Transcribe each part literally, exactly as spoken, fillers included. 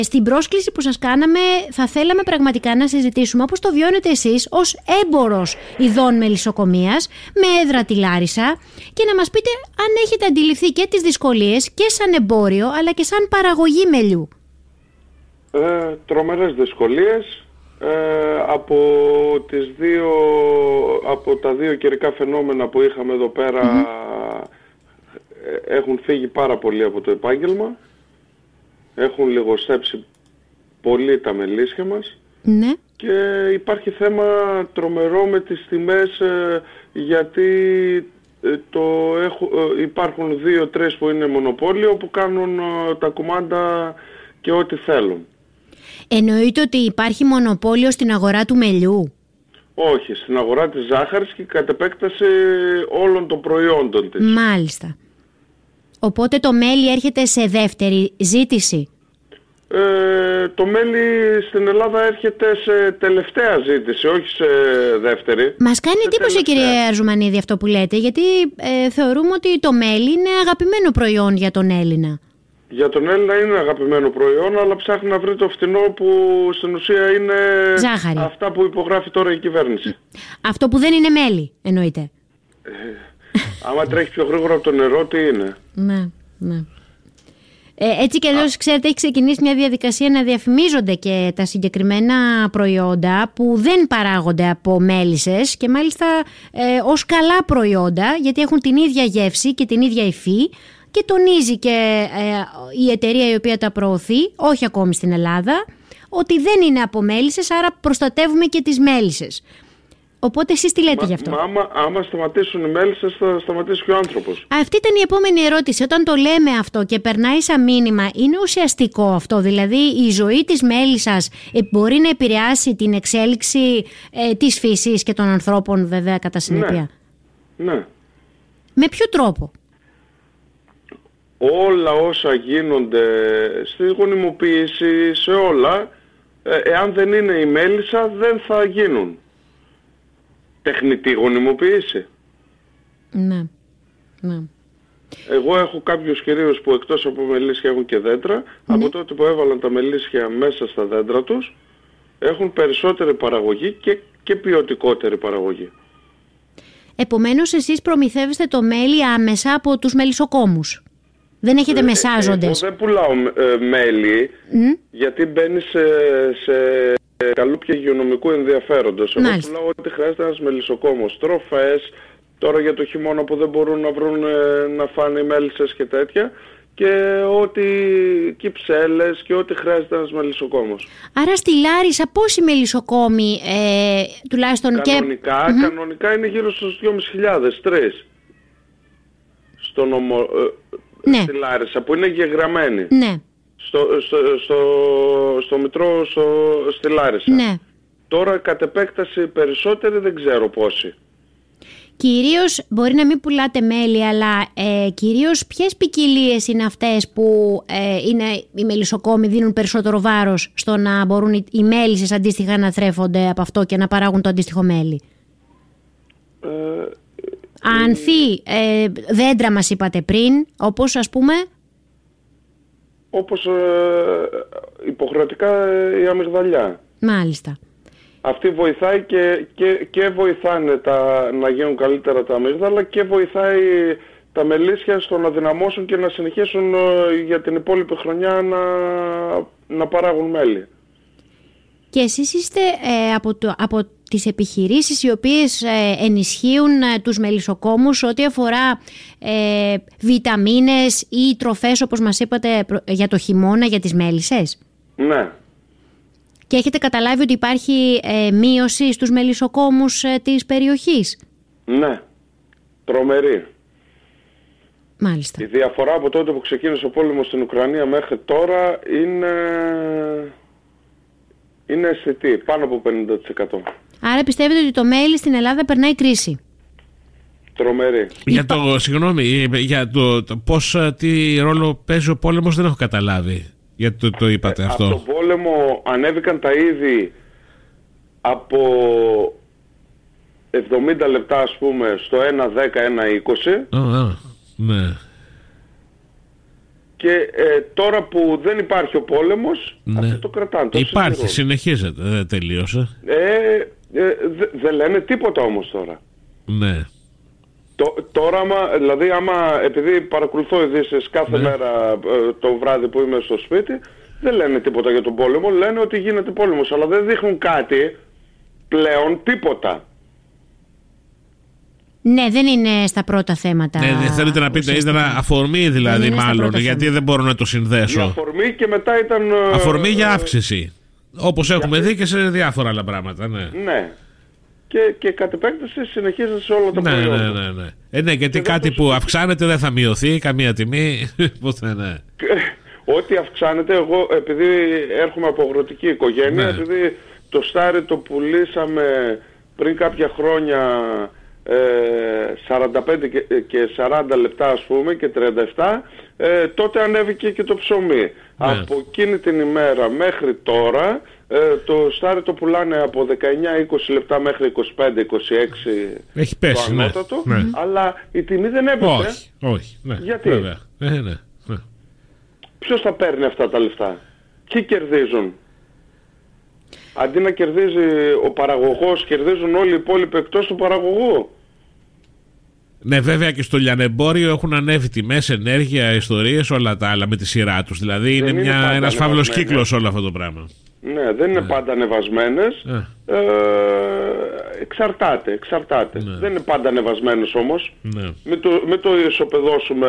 Στην πρόσκληση που σας κάναμε θα θέλαμε πραγματικά να συζητήσουμε όπως το βιώνετε εσείς ως έμπορος ειδών μελισσοκομείας με έδρα τη Λάρισα και να μας πείτε αν έχετε αντιληφθεί και τις δυσκολίες και σαν εμπόριο αλλά και σαν παραγωγή μελιού. Ε, τρομερές δυσκολίες. Ε, από, τις δύο, από τα δύο καιρικά φαινόμενα που είχαμε εδώ πέρα mm-hmm. έχουν φύγει πάρα πολύ από το επάγγελμα. Έχουν λιγοστέψει πολύ τα μελίσια μας ναι. και υπάρχει θέμα τρομερό με τις τιμές ε, γιατί ε, το έχω, ε, υπάρχουν δύο-τρεις που είναι μονοπόλιο που κάνουν ε, τα κουμάντα και ό,τι θέλουν. Εννοείται ότι υπάρχει μονοπόλιο στην αγορά του μελιού? Όχι, στην αγορά της ζάχαρης και κατ' επέκταση όλων των προϊόντων της. Μάλιστα. Οπότε το μέλι έρχεται σε δεύτερη ζήτηση? Ε, το μέλι στην Ελλάδα έρχεται σε τελευταία ζήτηση, όχι σε δεύτερη. Μας κάνει εντύπωση, κυρία Αρζουμανίδη, αυτό που λέτε, γιατί ε, θεωρούμε ότι το μέλι είναι αγαπημένο προϊόν για τον Έλληνα. Για τον Έλληνα είναι αγαπημένο προϊόν, αλλά ψάχνει να βρει το φτηνό που στην ουσία είναι ζάχαρη. Αυτά που υπογράφει τώρα η κυβέρνηση. Αυτό που δεν είναι μέλι, εννοείται. Ε, άμα τρέχει πιο γρήγορα από το νερό, τι είναι. Ναι, ναι. Ε, έτσι κι αλλιώς, ξέρετε, έχει ξεκινήσει μια διαδικασία να διαφημίζονται και τα συγκεκριμένα προϊόντα που δεν παράγονται από μέλισσες και μάλιστα ε, ως καλά προϊόντα, γιατί έχουν την ίδια γεύση και την ίδια υφή και τονίζει και ε, η εταιρεία η οποία τα προωθεί, όχι ακόμη στην Ελλάδα, ότι δεν είναι από μέλισσες, άρα προστατεύουμε και τις μέλισσες. Οπότε εσείς τι λέτε μα, γι' αυτό? Μα άμα, άμα σταματήσουν οι μέλισσες θα σταματήσει και ο άνθρωπος. Αυτή ήταν η επόμενη ερώτηση. Όταν το λέμε αυτό και περνάει σαν μήνυμα, είναι ουσιαστικό αυτό? Δηλαδή η ζωή της μέλισσας μπορεί να επηρεάσει την εξέλιξη ε, της φύσης και των ανθρώπων, βέβαια, κατά συνέπεια? Ναι. ναι. Με ποιο τρόπο? Όλα όσα γίνονται στη γονιμοποίηση, σε όλα, ε, εάν δεν είναι η μέλισσα δεν θα γίνουν. Τεχνητή γονιμοποίηση. Ναι, ναι. Εγώ έχω κάποιους κυρίους που εκτός από μελίσια έχουν και δέντρα. Ναι. Από τότε που έβαλαν τα μελίσια μέσα στα δέντρα τους, έχουν περισσότερη παραγωγή και, και ποιοτικότερη παραγωγή. Επομένως εσείς προμηθεύεστε το μέλι άμεσα από τους μελισσοκόμους? Δεν έχετε ε, μεσάζοντες? Εγώ δεν πουλάω ε, μέλι, mm. γιατί μπαίνει σε, σε καλούπια υγειονομικού ενδιαφέροντος. Εγώ πουλάω ότι χρειάζεται ένας μελισσοκόμος. Τροφές, τώρα για το χειμώνα που δεν μπορούν να βρουν ε, να φάνε οι μέλισσες και τέτοια, και ό,τι κυψέλες και ό,τι χρειάζεται ένας μελισσοκόμος. Άρα στη Λάρισα πόσοι μελισσοκόμοι ε, τουλάχιστον κανονικά, και... Κανονικά είναι γύρω στους δυόμισι χιλιάδες, τρεις. Στο νομο... Ε, ναι. Στη Λάρισα που είναι γεγραμμένη. Ναι. Στο, στο, στο, στο Μητρό στο, στη Λάρισα. Ναι. Τώρα κατ' επέκταση περισσότεροι δεν ξέρω πόσοι. Κυρίως, μπορεί να μην πουλάτε μέλι, αλλά ε, κυρίως ποιες ποικιλίες είναι αυτές που ε, είναι, οι μελισσοκόμοι δίνουν περισσότερο βάρος στο να μπορούν οι, οι μέλισσες αντίστοιχα να θρέφονται από αυτό και να παράγουν το αντίστοιχο μέλι? Ε, Ανθή, ε, δέντρα μας είπατε πριν, όπως ας πούμε... Όπως ε, υποχρεωτικά η αμυγδαλιά. Μάλιστα. Αυτή βοηθάει και, και, και βοηθάνε τα, να γίνουν καλύτερα τα αμύγδαλα και βοηθάει τα μελίσια στο να δυναμώσουν και να συνεχίσουν ε, για την υπόλοιπη χρονιά να, να παράγουν μέλι. Και εσείς είστε ε, από, το, από τις επιχειρήσεις οι οποίες ε, ενισχύουν ε, τους μελισσοκόμους ό,τι αφορά ε, βιταμίνες ή τροφές, όπως μας είπατε, για το χειμώνα, για τις μέλισσες? Ναι. Και έχετε καταλάβει ότι υπάρχει ε, μείωση στους μελισσοκόμους ε, της περιοχής? Ναι. Τρομερή. Μάλιστα. Η διαφορά από τότε που ξεκίνησε ο πόλεμος στην Ουκρανία μέχρι τώρα είναι... είναι αισθητή, πάνω από πενήντα τοις εκατό. Άρα πιστεύετε ότι το μέλι στην Ελλάδα περνάει κρίση? Τρομερή. Για το, συγγνώμη, για το, το πώς, τι ρόλο παίζει ο πόλεμος δεν έχω καταλάβει. Γιατί το, το είπατε ε, αυτό. Από τον πόλεμο ανέβηκαν τα είδη από εβδομήντα λεπτά, ας πούμε, στο ένα δέκα, ένα είκοσι. Oh, oh, ναι. Και ε, τώρα που δεν υπάρχει ο πόλεμος, ναι. αυτοί το κρατάνε. Το υπάρχει, συντηρούν. Συνεχίζεται, δεν τελείωσε. Ε, ε, δεν δε λένε τίποτα όμως τώρα. Ναι. Το, τώρα, άμα, δηλαδή, άμα, επειδή παρακολουθώ ειδήσεις κάθε ναι. μέρα ε, το βράδυ που είμαι στο σπίτι, δεν λένε τίποτα για τον πόλεμο, λένε ότι γίνεται πόλεμος, αλλά δεν δείχνουν κάτι πλέον, τίποτα. Ναι, δεν είναι στα πρώτα θέματα. Ναι, δεν θέλετε να πείτε, ήταν αφορμή δηλαδή μάλλον, γιατί θέματα. Δεν μπορώ να το συνδέσω. Η αφορμή και μετά ήταν... Αφορμή για αύξηση, όπως για έχουμε δει και σε διάφορα άλλα πράγματα, ναι. Ναι. Και, και κατ' επέκταση συνεχίζεται σε όλα τα ναι, προϊόντα. Ναι, ναι, ναι. Ε, ναι, γιατί και κάτι που σου... αυξάνεται δεν θα μειωθεί καμία τιμή, ποτέ ναι. Ό,τι αυξάνεται, εγώ επειδή έρχομαι από αγροτική οικογένεια, ναι. επειδή το στάρι το πουλήσαμε πριν κάποια χρόνια ε, σαράντα πέντε και σαράντα λεπτά ας πούμε και τριάντα επτά, ε, τότε ανέβηκε και το ψωμί. Ναι. Από εκείνη την ημέρα μέχρι τώρα ε, το στάρι το πουλάνε από δεκαεννιά είκοσι λεπτά μέχρι είκοσι πέντε είκοσι έξι. Έχει πέσει, το ανώτατο, ναι. αλλά η τιμή δεν έπεσε. Όχι, όχι. Ναι. Γιατί? Βέβαια. Ε, ναι. Ναι. Ποιος θα παίρνει αυτά τα λεφτά? Ποιοι κερδίζουν? Αντί να κερδίζει ο παραγωγός, κερδίζουν όλοι οι υπόλοιποι εκτός του παραγωγού. Ναι, βέβαια και στο λιανεμπόριο έχουν ανέβει τιμές, ενέργεια, ιστορίες, όλα τα άλλα με τη σειρά τους. Δηλαδή είναι, είναι μια, ένας φαύλος κύκλος όλο αυτό το πράγμα. Ναι, δεν είναι ναι. πάντα ανεβασμένες. Ναι. Ε, εξαρτάται, εξαρτάται. Ναι. Δεν είναι πάντα ανεβασμένες όμως. Ναι. Μην το, μην το ισοπεδώσουμε...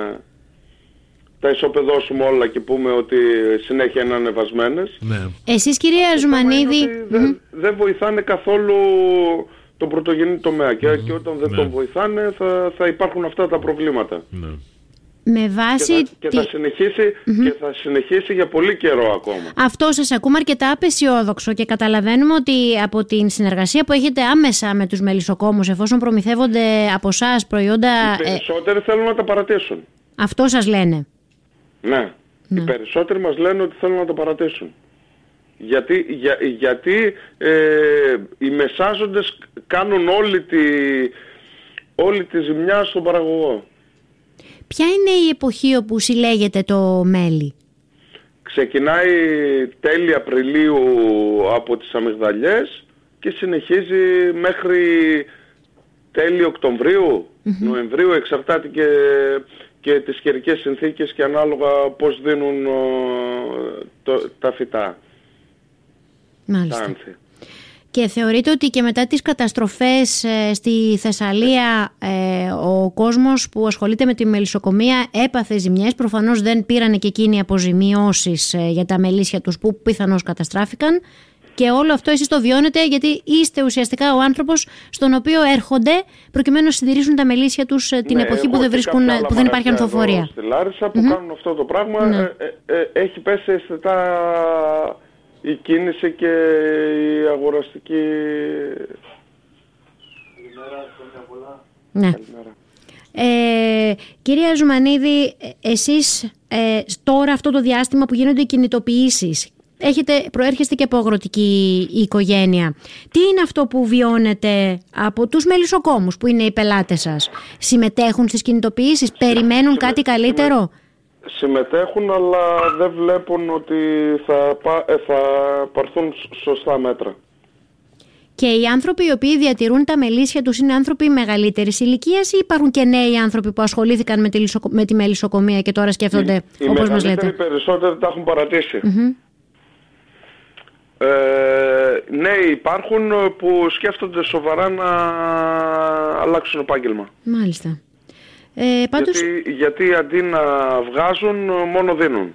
Τα ισοπεδώσουμε όλα και πούμε ότι συνέχεια είναι ανεβασμένες. Ναι. Εσείς κυρία Ζουμανίδη... Δεν mm. δε βοηθάνε καθόλου τον πρωτογενή τομέα και, mm. και όταν δεν ναι. τον βοηθάνε θα, θα υπάρχουν αυτά τα προβλήματα. Ναι. Με βάση... Και θα, και θα, συνεχίσει, mm-hmm. και θα συνεχίσει για πολύ καιρό ακόμα. Αυτό σας ακούμε αρκετά απεσιόδοξο και καταλαβαίνουμε ότι από την συνεργασία που έχετε άμεσα με τους μελισσοκόμους, εφόσον προμηθεύονται από εσάς προϊόντα... Οι περισσότεροι ε... θέλουν να τα παρατήσουν. Αυτό σας λένε. Ναι. ναι, οι περισσότεροι μας λένε ότι θέλουν να το παρατήσουν. Γιατί, για, γιατί ε, οι μεσάζοντες κάνουν όλη τη, όλη τη ζημιά στον παραγωγό. Ποια είναι η εποχή όπου συλλέγεται το μέλι? Ξεκινάει τέλη Απριλίου από τις αμυγδαλιές και συνεχίζει μέχρι τέλη Οκτωβρίου, mm-hmm. Νοεμβρίου, εξαρτάται και... και τις καιρικές συνθήκες και ανάλογα πώς δίνουν ο, το, τα φυτά. Μάλιστα. Τα άνθη. Και θεωρείτε ότι και μετά τις καταστροφές ε, στη Θεσσαλία ε, ο κόσμος που ασχολείται με τη μελισσοκομεία έπαθε ζημιές, προφανώς δεν πήρανε και εκείνοι αποζημιώσεις ε, για τα μελίσια τους που πιθανώς καταστράφηκαν. Και όλο αυτό εσείς το βιώνετε γιατί είστε ουσιαστικά ο άνθρωπος στον οποίο έρχονται προκειμένου να συντηρήσουν τα μελίσια τους την ναι, εποχή που δεν, βρίσκουν, που δεν υπάρχει ανθοφορία. Στη Λάρισα που mm-hmm. κάνουν αυτό το πράγμα ναι. ε, ε, ε, έχει πέσει αισθητά η κίνηση και η αγοραστική... Καλημέρα, χρόνια πολλά. Ναι. Ε, κυρία Ζουμανίδη, εσείς ε, τώρα αυτό το διάστημα που γίνονται οι κινητοποιήσεις, έχετε, προέρχεστε και από αγροτική οικογένεια. Τι είναι αυτό που βιώνετε από τους μελισσοκόμους που είναι οι πελάτες σας? Συμμετέχουν στις κινητοποιήσεις, περιμένουν Συμμε... κάτι καλύτερο? Συμμετέχουν, αλλά δεν βλέπουν ότι θα, θα πάρθουν σωστά μέτρα. Και οι άνθρωποι οι οποίοι διατηρούν τα μελίσια τους είναι άνθρωποι μεγαλύτερης ηλικίας ή υπάρχουν και νέοι άνθρωποι που ασχολήθηκαν με τη, με τη μελισσοκομεία και τώρα σκέφτονται οι, όπως μας λέτε? Οι περισσότεροι τα έχουν παρατήσει. Mm-hmm. Ε, ναι, υπάρχουν που σκέφτονται σοβαρά να αλλάξουν επάγγελμα. Μάλιστα. Ε, πάντως... γιατί, γιατί αντί να βγάζουν μόνο δίνουν.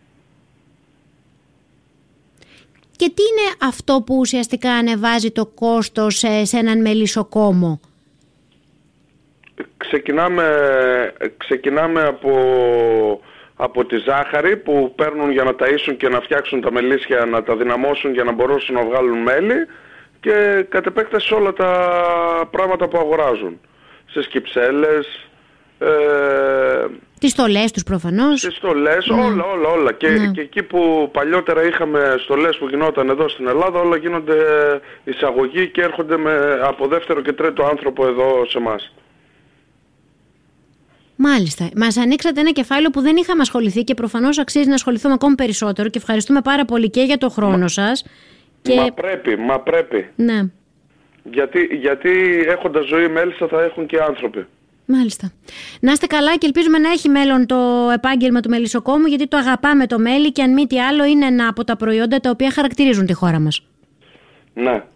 Και τι είναι αυτό που ουσιαστικά ανεβάζει το κόστος σε, σε έναν μελισσοκόμο? Ξεκινάμε, ξεκινάμε από... από τη ζάχαρη που παίρνουν για να ταΐσουν και να φτιάξουν τα μελίσια, να τα δυναμώσουν για να μπορέσουν να βγάλουν μέλι και κατ' επέκταση όλα τα πράγματα που αγοράζουν. Στις κυψέλες, ε, τις στολές τους προφανώς. Τις στολές, ναι. όλα, όλα, όλα. Και, ναι. και εκεί που παλιότερα είχαμε στολές που γινόταν εδώ στην Ελλάδα, όλα γίνονται εισαγωγή και έρχονται με, από δεύτερο και τρίτο άνθρωπο εδώ σε εμάς. Μάλιστα. Μας ανοίξατε ένα κεφάλαιο που δεν είχαμε ασχοληθεί και προφανώς αξίζει να ασχοληθούμε ακόμη περισσότερο και ευχαριστούμε πάρα πολύ και για το χρόνο μα, σας. Και... Μα πρέπει, μα πρέπει. Ναι. Γιατί, γιατί έχοντας ζωή μέλισσα θα έχουν και άνθρωποι. Μάλιστα. Να είστε καλά και ελπίζουμε να έχει μέλλον το επάγγελμα του μελισσοκόμου, γιατί το αγαπάμε το μέλι και αν μη τι άλλο είναι ένα από τα προϊόντα τα οποία χαρακτηρίζουν τη χώρα μας. Ναι.